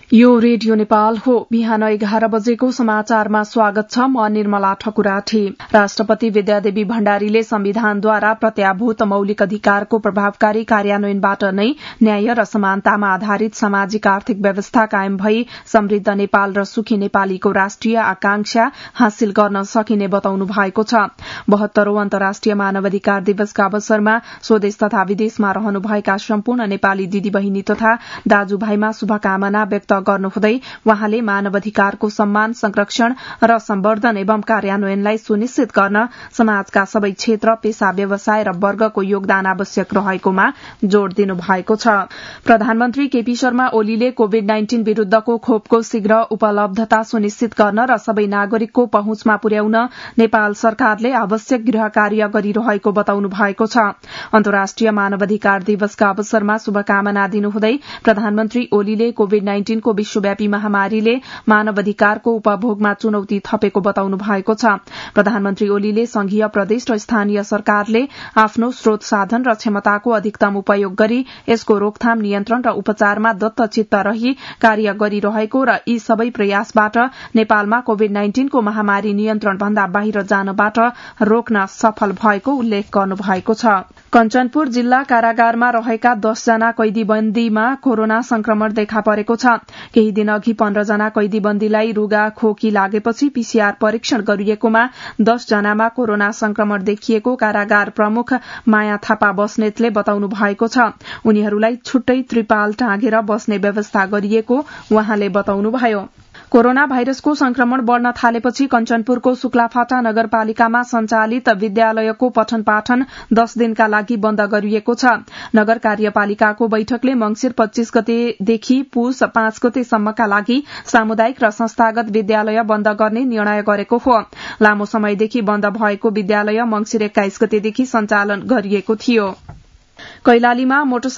यो रेडियो नेपाल हो। बिहान 11 बजेको समाचारमा स्वागत छ। म निर्मला ठकुराठी। राष्ट्रपति विद्यादेवी भण्डारीले संविधानद्वारा प्रत्याभूत मौलिक अधिकारको प्रभावकारी कार्यान्वयनबाट नै न्याय र समानतामा आधारित सामाजिक आर्थिक व्यवस्था कायम भई समृद्ध नेपाल र सुखी नेपालीको राष्ट्रिय आकांक्षा हासिल गर्न सकिने बताउनु भएको छ। 72औं अन्तर्राष्ट्रिय मानवाधिकार दिवसका अवसरमा स्वदेश तथा विदेशमा रहनुभएका सम्पूर्ण नेपाली दिदीबहिनी तथा दाजुभाइमा शुभकामना व्यक्त गर्नुहुँदै वहाँले मानवाधिकारको सम्मान, संरक्षण र सम्वर्धन एवं कार्यान्वयनलाई सुनिश्चित गर्न समाजका सबै क्षेत्र, पेशा, व्यवसाय र वर्गको योगदान आवश्यक रहेकोमा जोड़ दिनु भएको छ। प्रधानमन्त्री केपी शर्मा ओलीले कोविड-19 विरूद्धको खोपको शीघ्र उपलब्धता सुनिश्चित गर्न र सबै नागरिकको पहुँचमा पुर्याउन नेपाल सरकारले आवश्यक गृह कार्य गरिरहेको बताउनु भएको छ। अन्तर्राष्ट्रिय मानवाधिकार दिवसका अवसरमा शुभकामना दिनुहुँदै प्रधानमन्त्री ओलीले कोविड-19 को विश्वव्यापी महामारीले मानवाधिकारको उपभोगमा चुनौती थपेको बताउनु भएको छ। प्रधानमन्त्री ओलीले संघीय, प्रदेश र स्थानीय सरकारले आफ्नो स्रोत साधन र क्षमताको अधिकतम उपयोग गरी यसको रोकथाम, नियन्त्रण र उपचारमा दत्तचित्त रही कार्य गरिरहेको र यी सबै प्रयासबाट नेपालमा कोविड-19 को महामारी नियन्त्रण भन्दा बाहिर जानबाट रोक्न सफल भएको उल्लेख गर्नुभएको छ। कञ्चनपुर जिल्ला कारागारमा रहेका 10 जना कैदीबन्दीमा कोरोना संक्रमण देखा परेको छ। केही दिन अघि 15 जना कैदीबन्दीलाई रुगा खोकी लागेपछि पीसीआर परीक्षण गरिएकोमा 10 जनामा कोरोना संक्रमण देखिएको कारागार प्रमुख माया थापा बस्नेतले बताउनु भएको छ। उनीहरूलाई छुट्टै त्रिपाल टाँगेर बस्ने व्यवस्था गरिएको उहाँले बताउनुभयो। कोरोना भाइरसको संक्रमण बढ़न थालेपछि कञ्चनपुरको शुक्लाफाटा नगरपालिकामा सञ्चालित विद्यालयको पठन पाठन 10 दिनका लागि बन्द गरिएको छ। नगर कार्यपालिकाको बैठकले मंगिर 25 गतेदेखि पुस 5 गतेसम्मका लागि सामुदायिक र संस्थागत विद्यालय बन्द गर्ने निर्णय गरेको हो। लामो समयदेखि बन्द भएको विद्यालय मंगिर 21 गतेदेखि सञ्चालन गरिएको थियो। कैलालीमा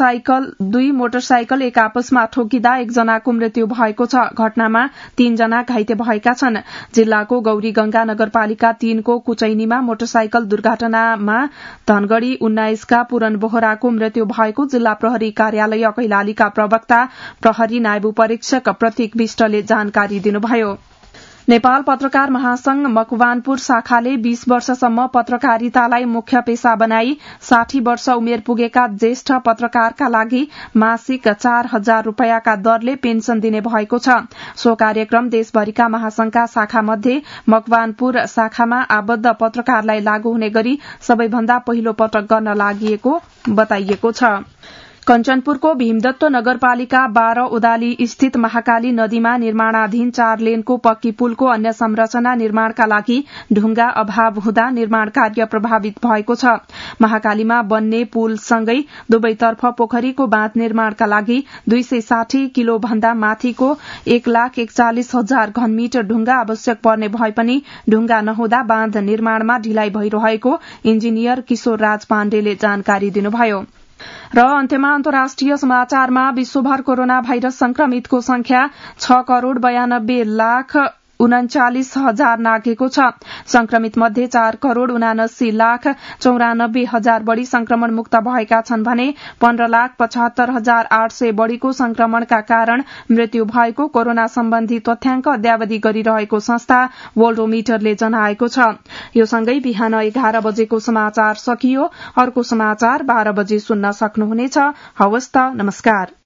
दुई मोटरसाइकल एक आपसमा ठोकिँदा एकजनाको मृत्यु भएको छ। घटनामा 3 जना घाइते भएका छन्। जिल्लाको गौरीगंगा नगरपालिका 3 को कुचैनीमा मोटरसाइकल दुर्घटनामा धनगढ़ी 19 का पूरन बोहराको मृत्यु भएको जिल्ला प्रहरी कार्यालय कैलालीका प्रवक्ता प्रहरी नायब परीक्षक प्रतीक विष्टले जानकारी दिनुभयो। नेपाल पत्रकार महासंघ मकवानपुर शाखाले 20 वर्षसम्म पत्रकारितालाई मुख्य पेशा बनाई 60 वर्ष उमेर पुगेका ज्येष्ठ पत्रकारका लागि मासिक 4,000 रूपियाँका दरले पेन्सन दिने भएको छ। सो कार्यक्रम देशभरिका महासंघका शाखा मध्ये मकवानपुर शाखामा आबद्ध पत्रकारलाई लागू हुने गरी सबैभन्दा पहिलो पटक गर्न लागि बताइएको छ। कञ्चनपुरको भीमदत्त नगरपालिका 12 ओदाली स्थित महाकाली नदीमा निर्माणाधीन 4 लेनको पक्की पुलको अन्य संरचना निर्माणका लागि ढुंगा अभाव हुँदा निर्माण कार्य प्रभावित भएको छ। महाकालीमा बन्ने पुलसँगै दुवैतर्फ पोखरीको बाँध निर्माणका लागि 260 किलो भन्दा माथिको 1,41,000 घनमिटर ढुंगा आवश्यक पर्ने भए पनि ढुंगा नहुँदा बाँध निर्माणमा ढिलाइ भइरहेको इन्जिनियर किशोर राज पाण्डेले जानकारी दिनुभयो। र अन्त्यमा अन्तर्राष्ट्रिय समाचारमा विश्वभर कोरोना भाइरस संक्रमितको संख्या 6,92,39,000 नाघेको छ। संक्रमित मध्ये 4,79,94,000 बढ़ी संक्रमण मुक्त भएका छन् भने 15,75,800 बढ़ीको संक्रमणका कारण मृत्यु भएको कोरोना सम्बन्धी तथ्याङ्क अद्यावधि गरिरहेको संस्था वर्ल्डोमिटरले जनाएको छ। यो सँगै बिहान 11 बजेको समाचार सकियो। अर्को समाचार 12 बजे सुन्न सक्नुहुनेछ। हवस् त, नमस्कार।